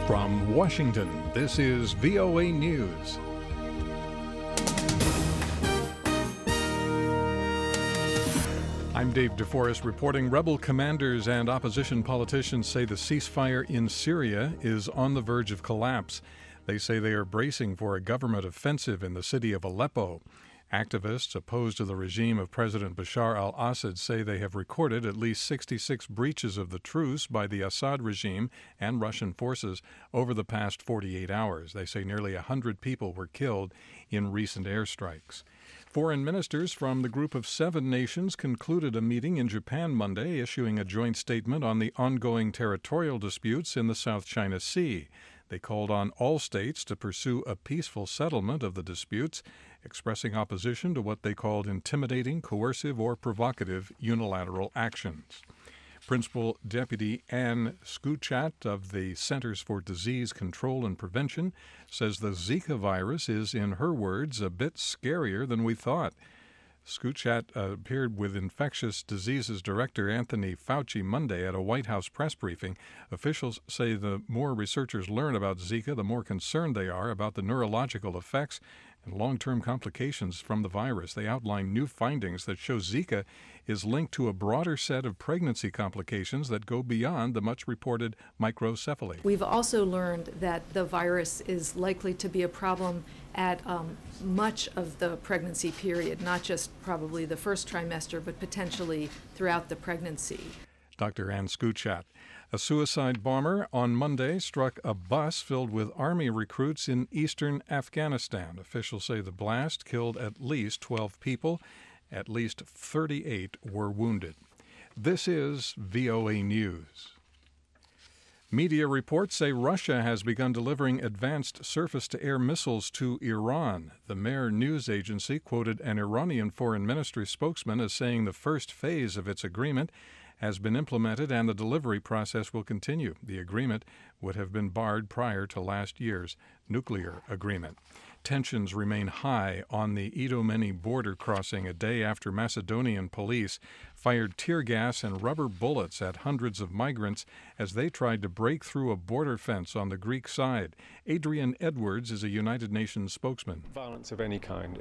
From Washington, this is VOA News. I'm Dave DeForest reporting. Rebel commanders and opposition politicians say the ceasefire in Syria is on the verge of collapse. They say they are bracing for a government offensive in the city of Aleppo. Activists opposed to the regime of President Bashar al-Assad say they have recorded at least 66 breaches of the truce by the Assad regime and Russian forces over the past 48 hours. They say nearly 100 people were killed in recent airstrikes. Foreign ministers from the Group of Seven Nations concluded a meeting in Japan Monday, issuing a joint statement on the ongoing territorial disputes in the South China Sea. They called on all states to pursue a peaceful settlement of the disputes, expressing opposition to what they called intimidating, coercive, or provocative unilateral actions. Principal Deputy Anne Skuchat of the Centers for Disease Control and Prevention says the Zika virus is, in her words, a bit scarier than we thought. Skuchat appeared with Infectious Diseases Director Anthony Fauci Monday at a White House press briefing. Officials say the more researchers learn about Zika, the more concerned they are about the neurological effects and long-term complications from the virus. They outline new findings that show Zika is linked to a broader set of pregnancy complications that go beyond the much-reported microcephaly. We've also learned that the virus is likely to be a problem at much of the pregnancy period, not just probably the first trimester, but potentially throughout the pregnancy. Dr. Anne Skuchat. A suicide bomber on Monday struck a bus filled with Army recruits in eastern Afghanistan. Officials say the blast killed at least 12 people. At least 38 were wounded. This is VOA News. Media reports say Russia has begun delivering advanced surface-to-air missiles to Iran. The Mehr news agency quoted an Iranian foreign ministry spokesman as saying the first phase of its agreement has been implemented and the delivery process will continue. The agreement would have been barred prior to last year's nuclear agreement. Tensions remain high on the Idomeni border crossing a day after Macedonian police fired tear gas and rubber bullets at hundreds of migrants as they tried to break through a border fence on the Greek side. Adrian Edwards is a United Nations spokesman. Violence of any kind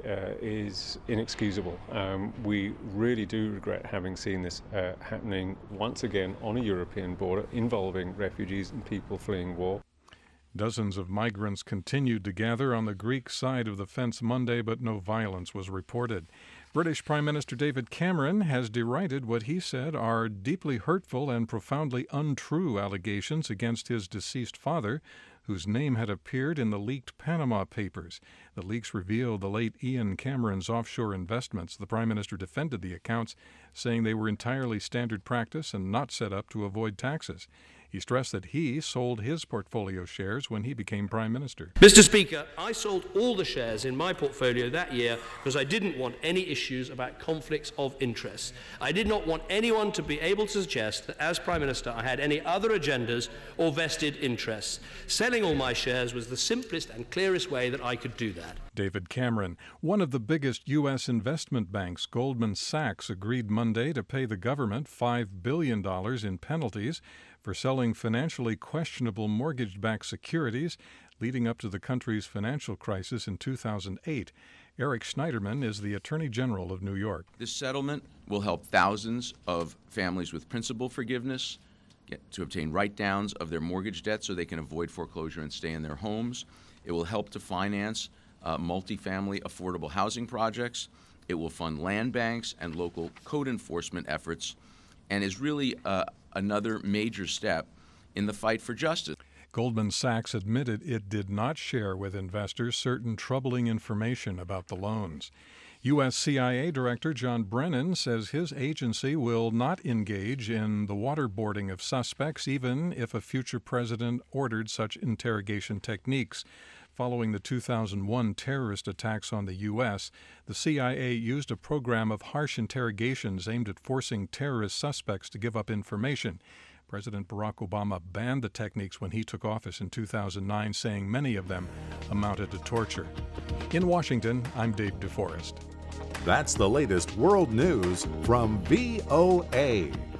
is inexcusable. We really do regret having seen this happening once again on a European border involving refugees and people fleeing war. Dozens of migrants continued to gather on the Greek side of the fence Monday, but no violence was reported. British Prime Minister David Cameron has derided what he said are deeply hurtful and profoundly untrue allegations against his deceased father, whose name had appeared in the leaked Panama Papers. The leaks revealed the late Ian Cameron's offshore investments. The Prime Minister defended the accounts, saying they were entirely standard practice and not set up to avoid taxes. He stressed that he sold his portfolio shares when he became Prime Minister. Mr. Speaker, I sold all the shares in my portfolio that year because I didn't want any issues about conflicts of interest. I did not want anyone to be able to suggest that as Prime Minister I had any other agendas or vested interests. Selling all my shares was the simplest and clearest way that I could do that. David Cameron. One of the biggest U.S. investment banks, Goldman Sachs, agreed Monday to pay the government $5 billion in penalties for selling financially questionable mortgage-backed securities leading up to the country's financial crisis in 2008. Eric Schneiderman is the Attorney General of New York. This settlement will help thousands of families with principal forgiveness get to obtain write-downs of their mortgage debt so they can avoid foreclosure and stay in their homes. It will help to finance multifamily affordable housing projects. It will fund land banks and local code enforcement efforts, and is really another major step in the fight for justice. Goldman Sachs admitted it did not share with investors certain troubling information about the loans. U.S. CIA Director John Brennan says his agency will not engage in the waterboarding of suspects, even if a future president ordered such interrogation techniques. Following the 2001 terrorist attacks on the U.S., the CIA used a program of harsh interrogations aimed at forcing terrorist suspects to give up information. President Barack Obama banned the techniques when he took office in 2009, saying many of them amounted to torture. In Washington, I'm Dave DeForest. That's the latest world news from VOA.